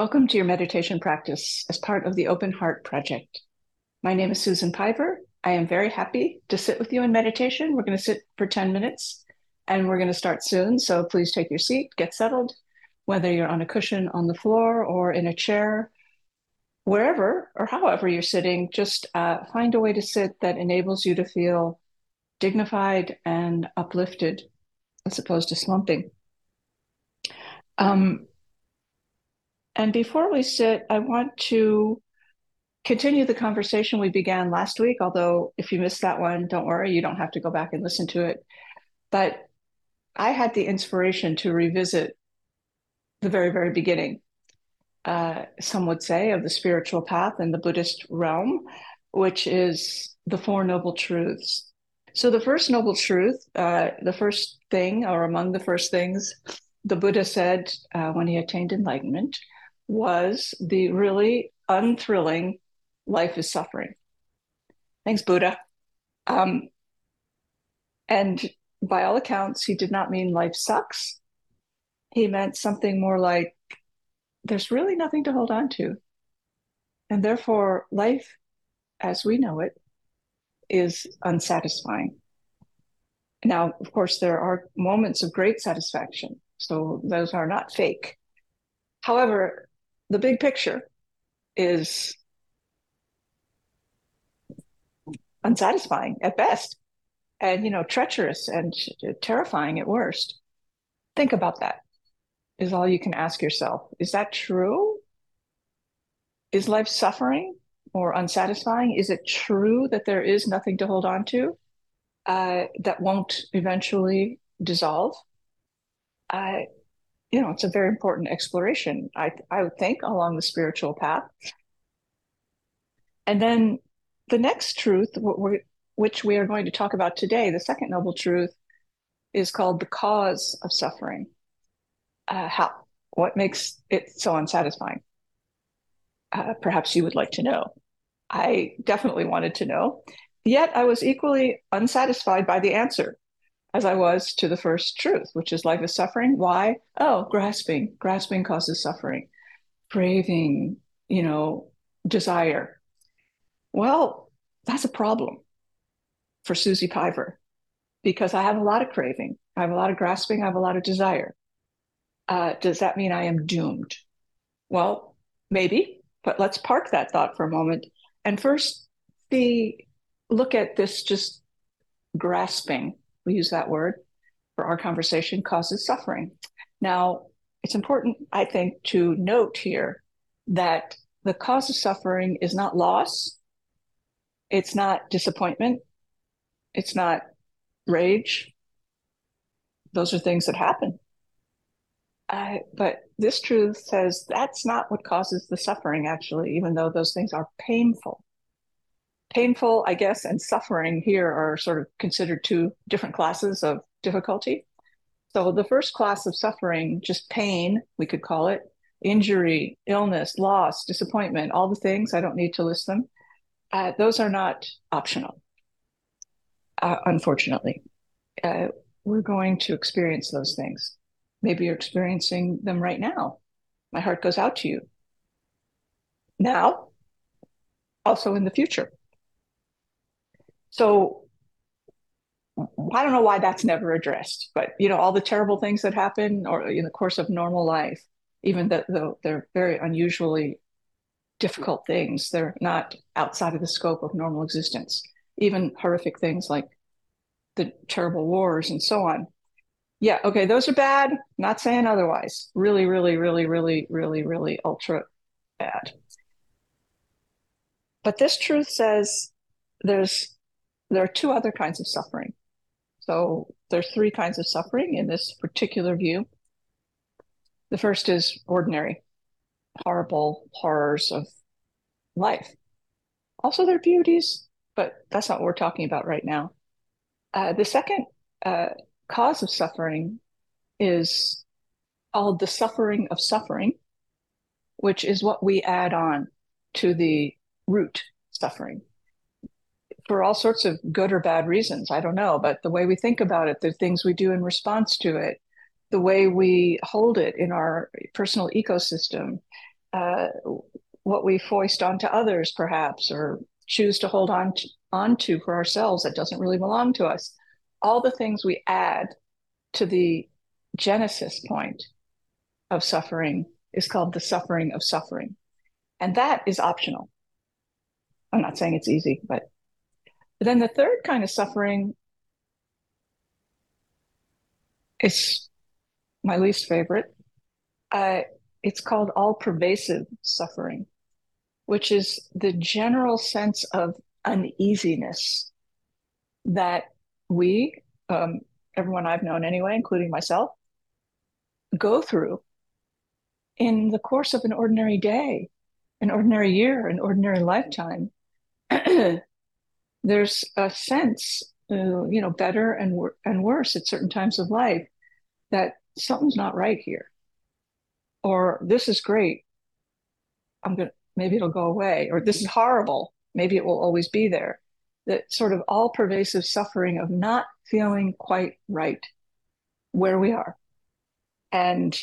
Welcome to your meditation practice as part of the Open Heart Project. My name is Susan Piver. I am very happy to sit with you in meditation. We're going to sit for 10 minutes and we're going to start soon. So please take your seat, get settled, whether you're on a cushion on the floor or in a chair, wherever or however you're sitting, just find a way to sit that enables you to feel dignified and uplifted as opposed to slumping. And before we sit, I want to continue the conversation we began last week, although if you missed that one, don't worry, you don't have to go back and listen to it. But I had the inspiration to revisit the very, very beginning, some would say, of the spiritual path in the Buddhist realm, which is the Four Noble Truths. So the first noble truth, the first thing, or among the first things the Buddha said when he attained enlightenment, was the really unthrilling life is suffering. Thanks, Buddha. And by all accounts, he did not mean life sucks. He meant something more like there's really nothing to hold on to. And therefore, life as we know it is unsatisfying. Now, of course, there are moments of great satisfaction. So those are not fake. However, the big picture is unsatisfying at best and, treacherous and terrifying at worst. Think about that is all you can ask yourself. Is that true? Is life suffering or unsatisfying? Is it true that there is nothing to hold on to that won't eventually dissolve? It's a very important exploration, I would think, along the spiritual path. And then the next truth, which we are going to talk about today, the second noble truth, is called the cause of suffering. What makes it so unsatisfying? Perhaps you would like to know. I definitely wanted to know. Yet I was equally unsatisfied by the answer as I was to the first truth, which is life is suffering. Why? Oh, grasping. Grasping causes suffering. Craving, desire. Well, that's a problem for Susie Piver because I have a lot of craving. I have a lot of grasping. I have a lot of desire. Does that mean I am doomed? Well, maybe, but let's park that thought for a moment and first look at this just grasping. We use that word for our conversation, causes suffering. Now, it's important, I think, to note here that the cause of suffering is not loss. It's not disappointment. It's not rage. Those are things that happen. But this truth says that's not what causes the suffering, actually, even though those things are painful. Painful, I guess, and suffering here are sort of considered two different classes of difficulty. So the first class of suffering, just pain, we could call it, injury, illness, loss, disappointment, all the things, I don't need to list them. Those are not optional, unfortunately. We're going to experience those things. Maybe you're experiencing them right now. My heart goes out to you. Now, also in the future. So I don't know why that's never addressed, but all the terrible things that happen or in the course of normal life, even though they're very unusually difficult things, they're not outside of the scope of normal existence. Even horrific things like the terrible wars and so on. Yeah, okay, those are bad. Not saying otherwise. Really, really, really, really, really, really ultra bad. But this truth says there are two other kinds of suffering. So there's three kinds of suffering in this particular view. The first is ordinary, horrible horrors of life. Also, there are beauties, but that's not what we're talking about right now. The second cause of suffering is called the suffering of suffering, which is what we add on to the root suffering for all sorts of good or bad reasons. I don't know, but the way we think about it, the things we do in response to it, the way we hold it in our personal ecosystem, uh, what we foist onto others, perhaps, or choose to hold onto for ourselves that doesn't really belong to us. All the things we add to the genesis point of suffering is called the suffering of suffering. And that is optional. I'm not saying it's easy, but then the third kind of suffering is my least favorite. Uh, it's called all pervasive suffering, which is the general sense of uneasiness that we, everyone I've known anyway, including myself, go through in the course of an ordinary day, an ordinary year, an ordinary lifetime. There's a sense, better and worse at certain times of life that something's not right here, or this is great. Maybe it'll go away, or this is horrible. Maybe it will always be there. That sort of all pervasive suffering of not feeling quite right where we are. And,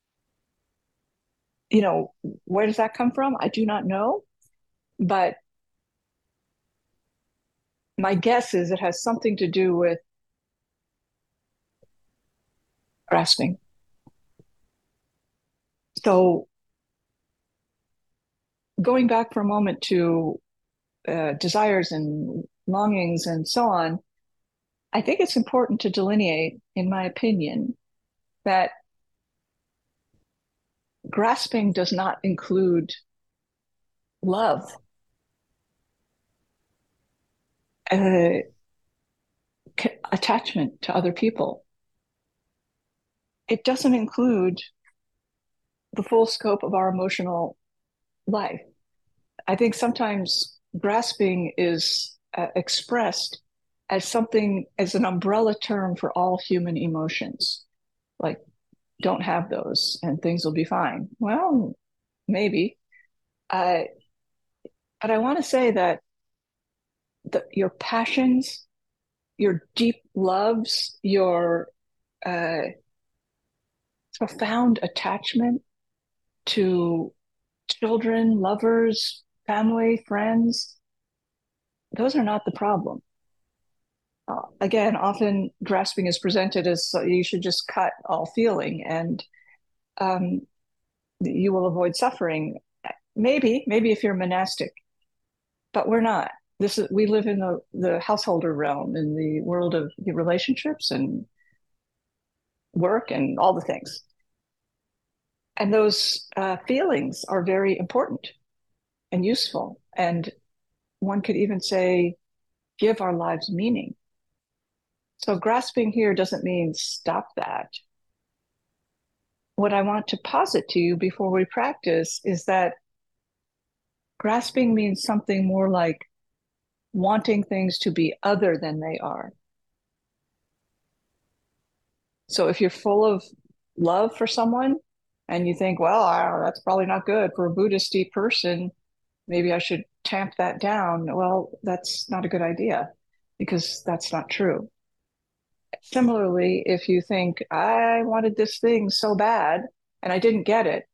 where does that come from? I do not know. But my guess is it has something to do with grasping. So going back for a moment to desires and longings and so on, I think it's important to delineate, in my opinion, that grasping does not include love, uh, attachment to other people. It doesn't include the full scope of our emotional life. I think sometimes grasping is expressed as something, as an umbrella term for all human emotions. Like, don't have those and things will be fine. Well, maybe. Uh, but I want to say that your passions, your deep loves, your uh, profound attachment to children, lovers, family, friends, those are not the problem. Again, often grasping is presented as you should just cut all feeling and um, you will avoid suffering. Maybe if you're monastic, but we're not. We live in the householder realm, in the world of the relationships and work and all the things. And those feelings are very important and useful. And one could even say, give our lives meaning. So grasping here doesn't mean stop that. What I want to posit to you before we practice is that grasping means something more like wanting things to be other than they are. So if you're full of love for someone and you think, well, that's probably not good for a Buddhist-y person, maybe I should tamp that down. Well, that's not a good idea because that's not true. Similarly, if you think, I wanted this thing so bad and I didn't get it,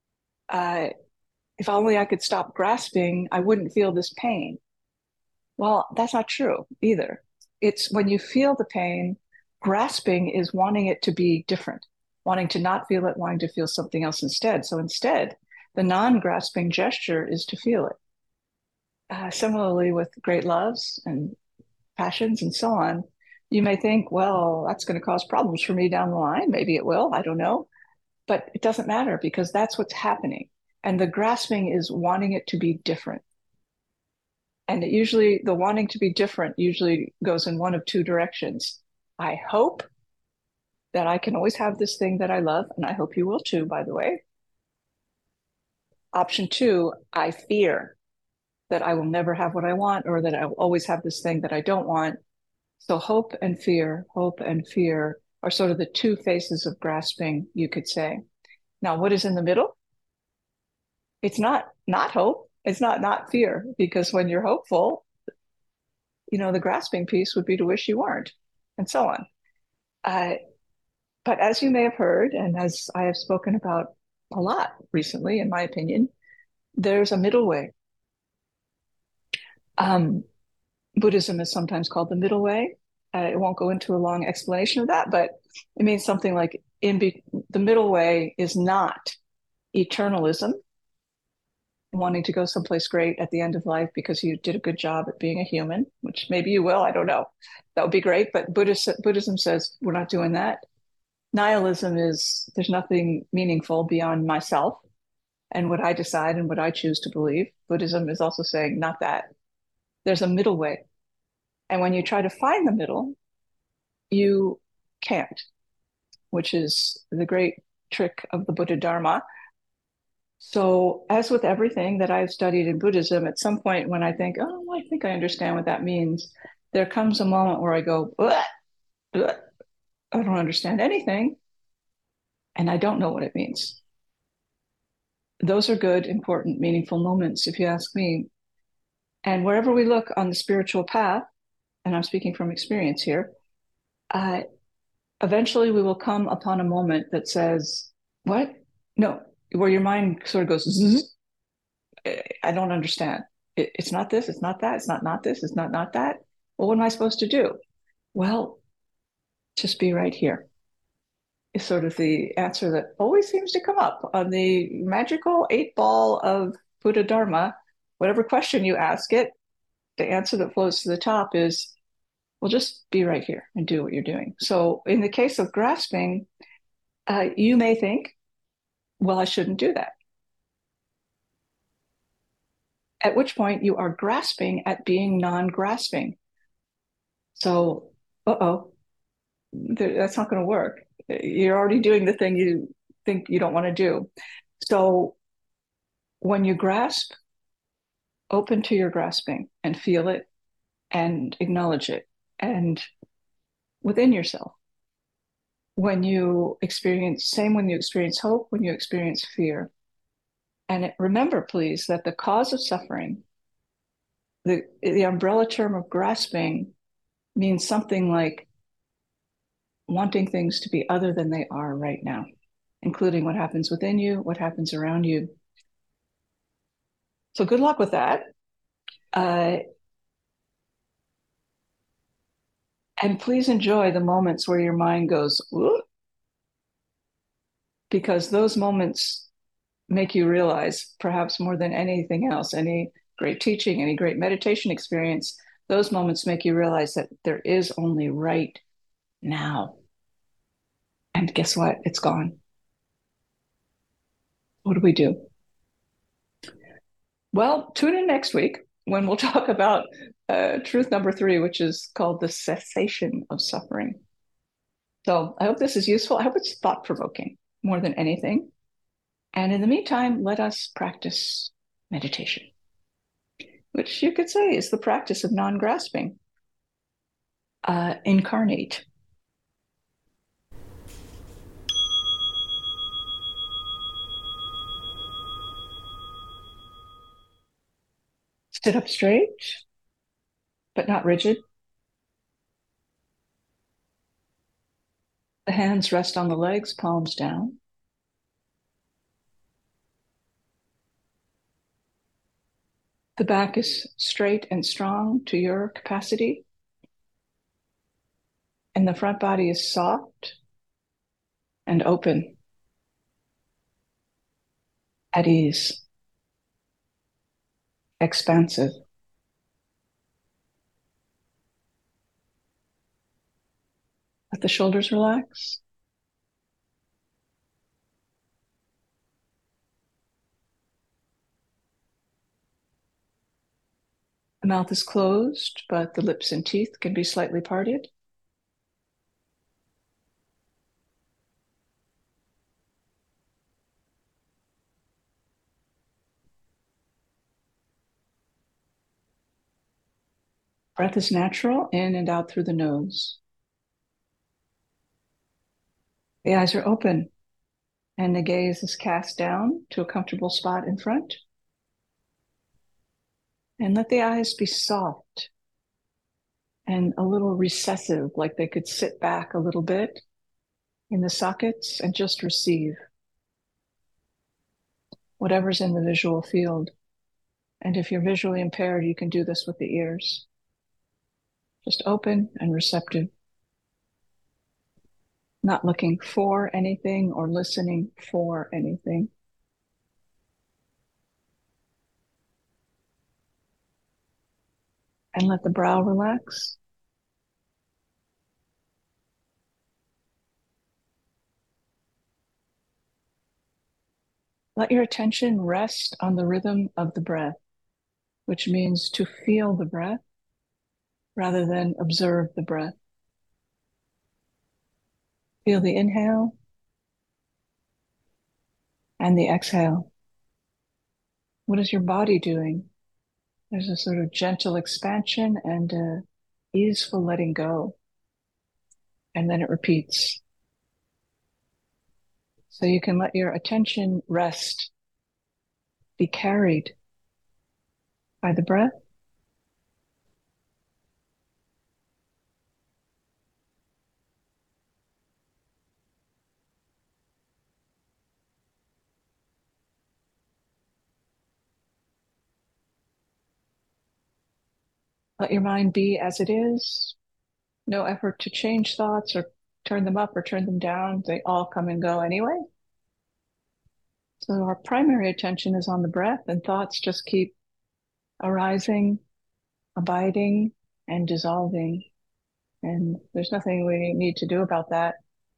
if only I could stop grasping, I wouldn't feel this pain. Well, that's not true either. It's when you feel the pain, grasping is wanting it to be different, wanting to not feel it, wanting to feel something else instead. So instead, the non-grasping gesture is to feel it. Similarly, with great loves and passions and so on, you may think, well, that's going to cause problems for me down the line. Maybe it will. I don't know. But it doesn't matter because that's what's happening. And the grasping is wanting it to be different. And the wanting to be different usually goes in one of two directions. I hope that I can always have this thing that I love, and I hope you will too, by the way. Option two, I fear that I will never have what I want or that I will always have this thing that I don't want. So hope and fear are sort of the two faces of grasping, you could say. Now, what is in the middle? It's not hope. It's not fear, because when you're hopeful, the grasping piece would be to wish you weren't, and so on. But as you may have heard, and as I have spoken about a lot recently, in my opinion. There's a middle way. Um, Buddhism is sometimes called the middle way. I won't go into a long explanation of that, but it means something like the middle way is not eternalism, wanting to go someplace great at the end of life because you did a good job at being a human, which maybe you will, I don't know. That would be great, but Buddhism says we're not doing that. Nihilism is there's nothing meaningful beyond myself and what I decide and what I choose to believe. Buddhism is also saying not that. There's a middle way. And when you try to find the middle, you can't, which is the great trick of the Buddha Dharma. So, as with everything that I've studied in Buddhism, at some point when I think, oh, I think I understand what that means, there comes a moment where I go, "Bleh, bleh, I don't understand anything, and I don't know what it means." Those are good, important, meaningful moments, if you ask me. And wherever we look on the spiritual path, and I'm speaking from experience here, uh, eventually we will come upon a moment that says, what? No, where your mind sort of goes, zzz, I don't understand. It's not this, it's not that, it's not this, it's not that. Well, what am I supposed to do? Well, just be right here is sort of the answer that always seems to come up on the magical 8 ball of Buddha Dharma. Whatever question you ask it, the answer that flows to the top is, well, just be right here and do what you're doing. So in the case of grasping, you may think, well, I shouldn't do that. At which point you are grasping at being non-grasping. So, uh-oh, that's not going to work. You're already doing the thing you think you don't want to do. So when you grasp, open to your grasping and feel it and acknowledge it. And within yourself, when you experience hope, when you experience fear. And remember, please, that the cause of suffering, the umbrella term of grasping means something like wanting things to be other than they are right now, including what happens within you, what happens around you. So good luck with that. And please enjoy the moments where your mind goes, ooh, because those moments make you realize, perhaps more than anything else, any great teaching, any great meditation experience, those moments make you realize that there is only right now. And guess what? It's gone. What do we do? Well, tune in next week when we'll talk about truth number 3, which is called the cessation of suffering. So I hope this is useful. I hope it's thought provoking more than anything. And in the meantime, let us practice meditation, which you could say is the practice of non grasping. Incarnate. Sit up straight, but not rigid. The hands rest on the legs, palms down. The back is straight and strong to your capacity. And the front body is soft and open, at ease, expansive. Let the shoulders relax. The mouth is closed, but the lips and teeth can be slightly parted. Breath is natural, in and out through the nose. The eyes are open, and the gaze is cast down to a comfortable spot in front. And let the eyes be soft and a little recessive, like they could sit back a little bit in the sockets and just receive. whatever's in the visual field. And if you're visually impaired, you can do this with the ears. Just open and receptive, not looking for anything or listening for anything. And let the brow relax. Let your attention rest on the rhythm of the breath, which means to feel the breath rather than observe the breath. Feel the inhale and the exhale. What is your body doing? There's a sort of gentle expansion and a easeful letting go. And then it repeats. So you can let your attention rest, be carried by the breath. Let your mind be as it is. No effort to change thoughts or turn them up or turn them down. They all come and go anyway. So our primary attention is on the breath, and thoughts just keep arising, abiding, and dissolving. And there's nothing we need to do about that.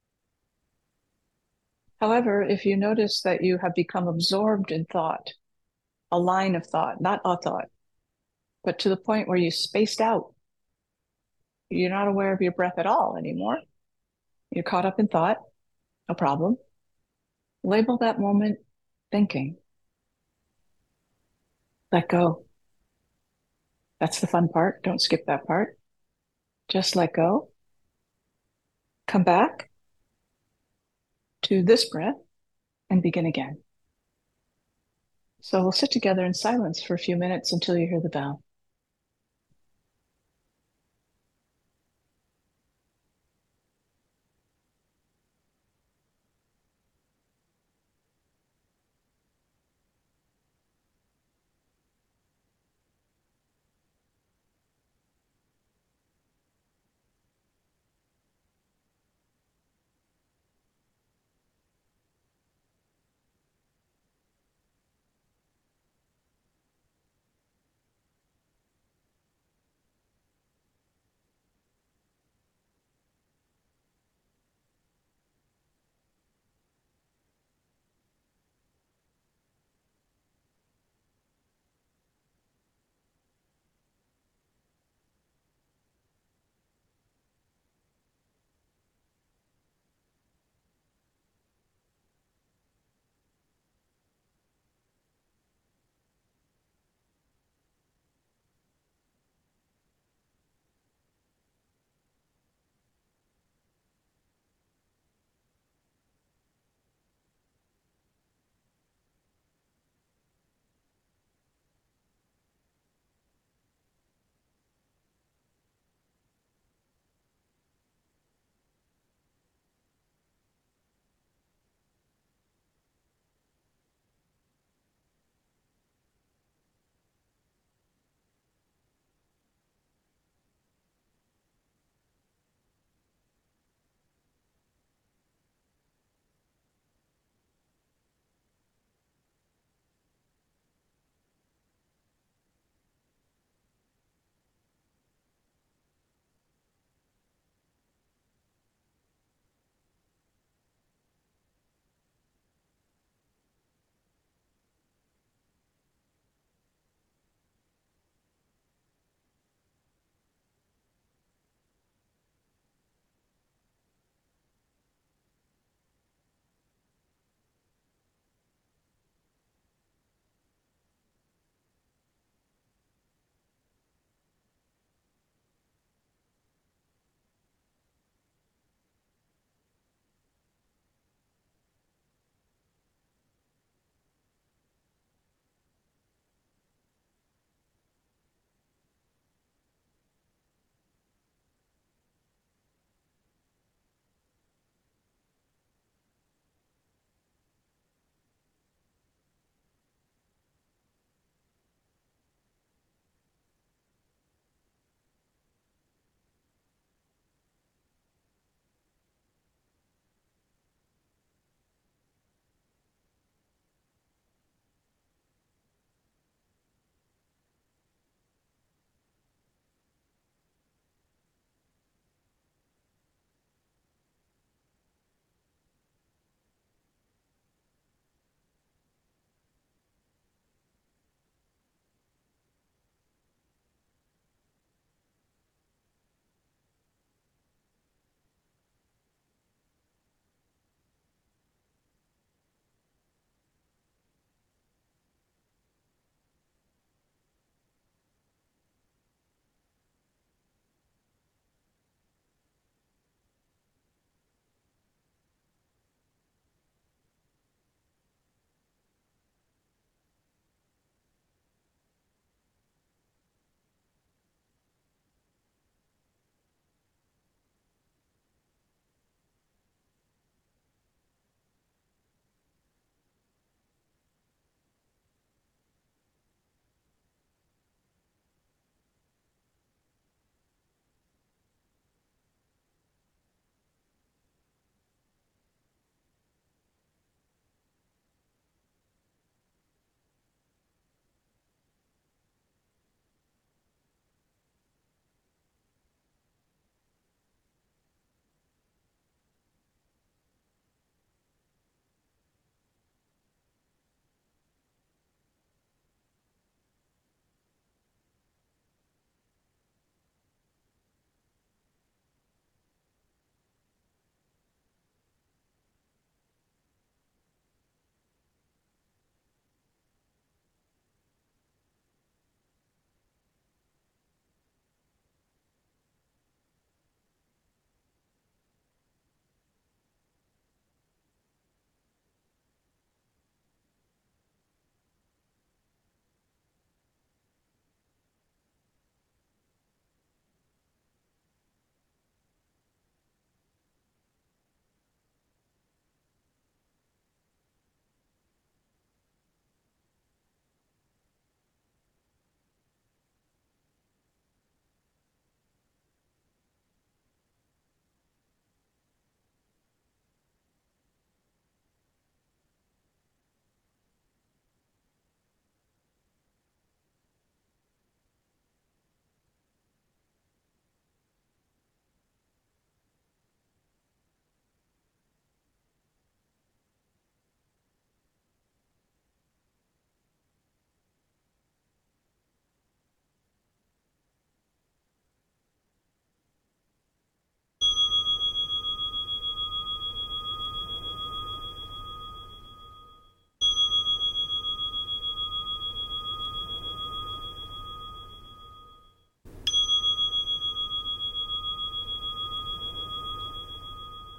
However, if you notice that you have become absorbed in thought, a line of thought, not a thought, but to the point where you spaced out, you're not aware of your breath at all anymore. You're caught up in thought, no problem. Label that moment thinking. Let go. That's the fun part. Don't skip that part. Just let go. Come back to this breath and begin again. So we'll sit together in silence for a few minutes until you hear the bell.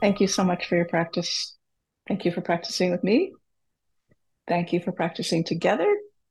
Thank you so much for your practice. Thank you for practicing with me. Thank you for practicing together.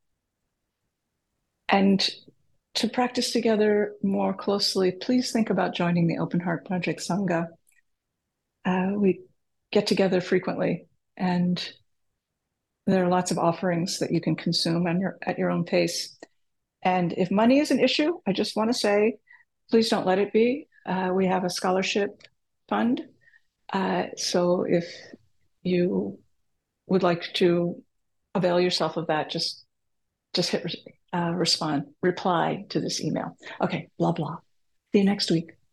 And to practice together more closely, please think about joining the Open Heart Project Sangha. We get together frequently, and there are lots of offerings that you can consume at your own pace. And if money is an issue, I just want to say, please don't let it be. We have a scholarship fund. So if you would like to avail yourself of that, just hit reply to this email. Okay, blah, blah. See you next week.